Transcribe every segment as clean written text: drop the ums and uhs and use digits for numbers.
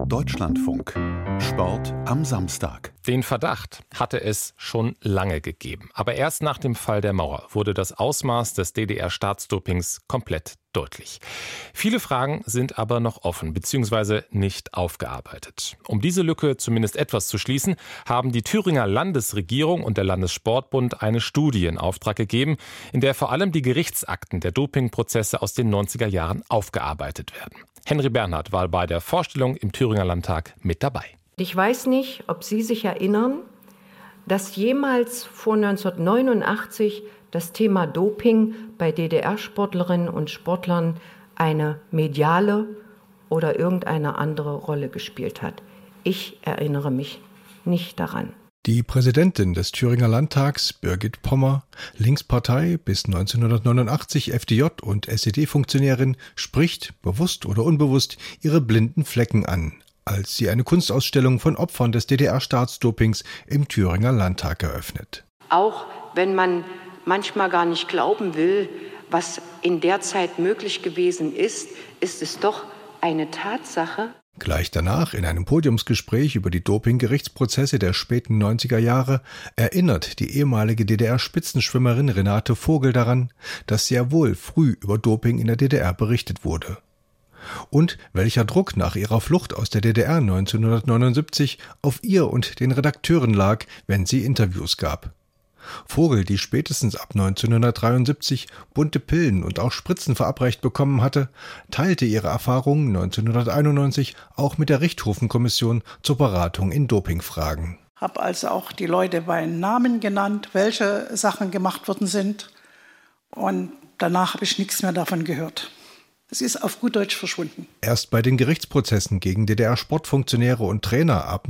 Deutschlandfunk. Sport am Samstag. Den Verdacht hatte es schon lange gegeben. Aber erst nach dem Fall der Mauer wurde das Ausmaß des DDR-Staatsdopings komplett deutlich. Viele Fragen sind aber noch offen bzw. nicht aufgearbeitet. Um diese Lücke zumindest etwas zu schließen, haben die Thüringer Landesregierung und der Landessportbund eine Studie in Auftrag gegeben, in der vor allem die Gerichtsakten der Dopingprozesse aus den 90er Jahren aufgearbeitet werden. Henry Bernhard war bei der Vorstellung im Thüringer Landtag mit dabei. Ich weiß nicht, ob Sie sich erinnern, dass jemals vor 1989 das Thema Doping bei DDR-Sportlerinnen und Sportlern eine mediale oder irgendeine andere Rolle gespielt hat. Ich erinnere mich nicht daran. Die Präsidentin des Thüringer Landtags, Birgit Pommer, Linkspartei bis 1989 FDJ und SED-Funktionärin, spricht, bewusst oder unbewusst, ihre blinden Flecken an, als sie eine Kunstausstellung von Opfern des DDR-Staatsdopings im Thüringer Landtag eröffnet. Auch wenn man manchmal gar nicht glauben will, was in der Zeit möglich gewesen ist, ist es doch eine Tatsache. Gleich danach, in einem Podiumsgespräch über die Doping-Gerichtsprozesse der späten 90er Jahre, erinnert die ehemalige DDR-Spitzenschwimmerin Renate Vogel daran, dass sehr wohl früh über Doping in der DDR berichtet wurde. Und welcher Druck nach ihrer Flucht aus der DDR 1979 auf ihr und den Redakteuren lag, wenn sie Interviews gab. Vogel, die spätestens ab 1973 bunte Pillen und auch Spritzen verabreicht bekommen hatte, teilte ihre Erfahrungen 1991 auch mit der Richthofen-Kommission zur Beratung in Dopingfragen. Habe also auch die Leute bei Namen genannt, welche Sachen gemacht worden sind. Und danach habe ich nichts mehr davon gehört. Es ist auf gut Deutsch verschwunden. Erst bei den Gerichtsprozessen gegen DDR-Sportfunktionäre und Trainer ab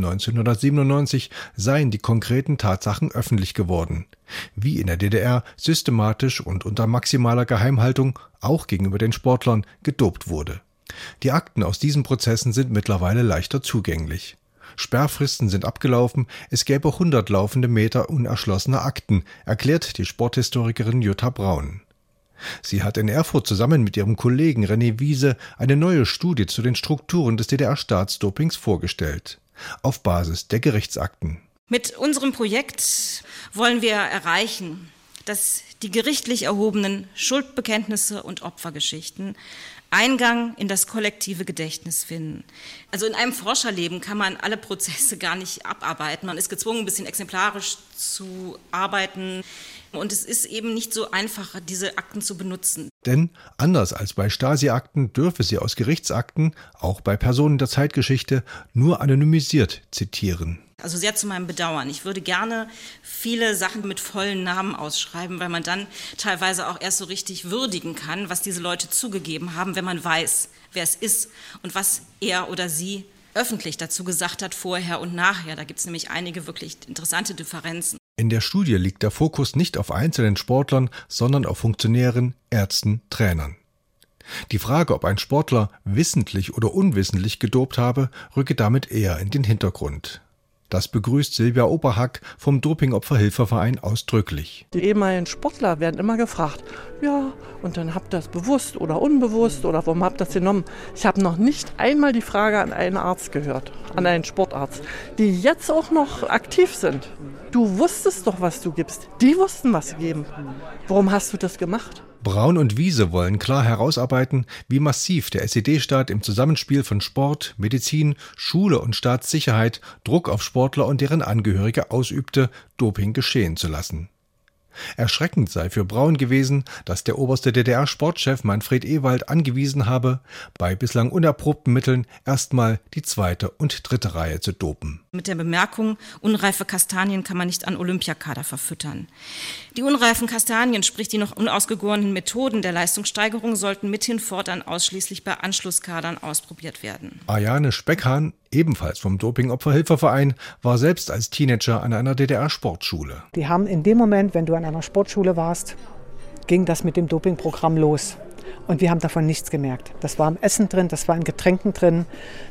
1997 seien die konkreten Tatsachen öffentlich geworden. Wie in der DDR systematisch und unter maximaler Geheimhaltung, auch gegenüber den Sportlern, gedopt wurde. Die Akten aus diesen Prozessen sind mittlerweile leichter zugänglich. Sperrfristen sind abgelaufen, es gäbe 100 laufende Meter unerschlossener Akten, erklärt die Sporthistorikerin Jutta Braun. Sie hat in Erfurt zusammen mit ihrem Kollegen René Wiese eine neue Studie zu den Strukturen des DDR-Staatsdopings vorgestellt, auf Basis der Gerichtsakten. Mit unserem Projekt wollen wir erreichen, dass die gerichtlich erhobenen Schuldbekenntnisse und Opfergeschichten Eingang in das kollektive Gedächtnis finden. Also in einem Forscherleben kann man alle Prozesse gar nicht abarbeiten. Man ist gezwungen, ein bisschen exemplarisch zu arbeiten. Und es ist eben nicht so einfach, diese Akten zu benutzen. Denn anders als bei Stasi-Akten dürfe sie aus Gerichtsakten, auch bei Personen der Zeitgeschichte, nur anonymisiert zitieren. Also sehr zu meinem Bedauern. Ich würde gerne viele Sachen mit vollen Namen ausschreiben, weil man dann teilweise auch erst so richtig würdigen kann, was diese Leute zugegeben haben, wenn man weiß, wer es ist und was er oder sie öffentlich dazu gesagt hat, vorher und nachher. Da gibt es nämlich einige wirklich interessante Differenzen. In der Studie liegt der Fokus nicht auf einzelnen Sportlern, sondern auf Funktionären, Ärzten, Trainern. Die Frage, ob ein Sportler wissentlich oder unwissentlich gedopt habe, rücke damit eher in den Hintergrund. Das begrüßt Silvia Oberhack vom Dopingopferhilfeverein ausdrücklich. Die ehemaligen Sportler werden immer gefragt, ja, und dann habt ihr das bewusst oder unbewusst oder warum habt ihr das genommen? Ich habe noch nicht einmal die Frage an einen Arzt gehört, an einen Sportarzt, die jetzt auch noch aktiv sind. Du wusstest doch, was du gibst. Die wussten, was sie geben. Warum hast du das gemacht? Braun und Wiese wollen klar herausarbeiten, wie massiv der SED-Staat im Zusammenspiel von Sport, Medizin, Schule und Staatssicherheit Druck auf Sportler und deren Angehörige ausübte, Doping geschehen zu lassen. Erschreckend sei für Braun gewesen, dass der oberste DDR-Sportchef Manfred Ewald angewiesen habe, bei bislang unerprobten Mitteln erstmal die zweite und dritte Reihe zu dopen. Mit der Bemerkung, unreife Kastanien kann man nicht an Olympiakader verfüttern. Die unreifen Kastanien, sprich die noch unausgegorenen Methoden der Leistungssteigerung, sollten mithin fortan ausschließlich bei Anschlusskadern ausprobiert werden. Ariane Speckhahn, ebenfalls vom Dopingopferhilfeverein, war selbst als Teenager an einer DDR-Sportschule. Die haben in dem Moment, wenn du an einer Sportschule warst, ging das mit dem Dopingprogramm los. Und wir haben davon nichts gemerkt. Das war im Essen drin, das war in Getränken drin.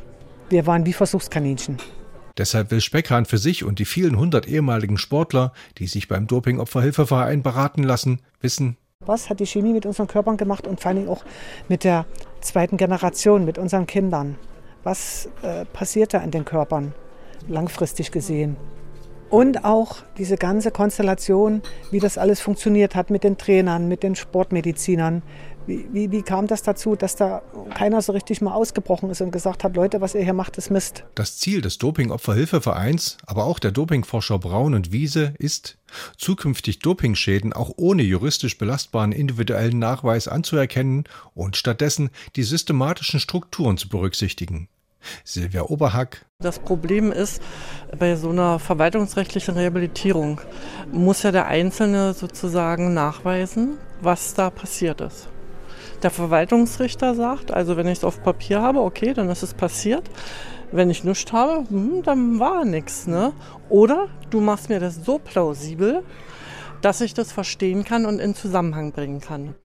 Wir waren wie Versuchskaninchen. Deshalb will Speckhahn für sich und die vielen 100 ehemaligen Sportler, die sich beim Dopingopferhilfeverein beraten lassen, wissen: Was hat die Chemie mit unseren Körpern gemacht und vor allem auch mit der zweiten Generation, mit unseren Kindern? was passiert da in den Körpern, langfristig gesehen. Und auch diese ganze Konstellation, wie das alles funktioniert hat mit den Trainern, mit den Sportmedizinern. Wie kam das dazu, dass da keiner so richtig mal ausgebrochen ist und gesagt hat, Leute, was ihr hier macht, ist Mist? Das Ziel des Doping-Opferhilfevereins, aber auch der Dopingforscher Braun und Wiese ist, zukünftig Dopingschäden auch ohne juristisch belastbaren individuellen Nachweis anzuerkennen und stattdessen die systematischen Strukturen zu berücksichtigen. Silvia Oberhack. Das Problem ist, bei so einer verwaltungsrechtlichen Rehabilitierung muss ja der Einzelne sozusagen nachweisen, was da passiert ist. Der Verwaltungsrichter sagt, also wenn ich es auf Papier habe, okay, dann ist es passiert. Wenn ich nichts habe, dann war nichts. Ne? Oder du machst mir das so plausibel, dass ich das verstehen kann und in Zusammenhang bringen kann.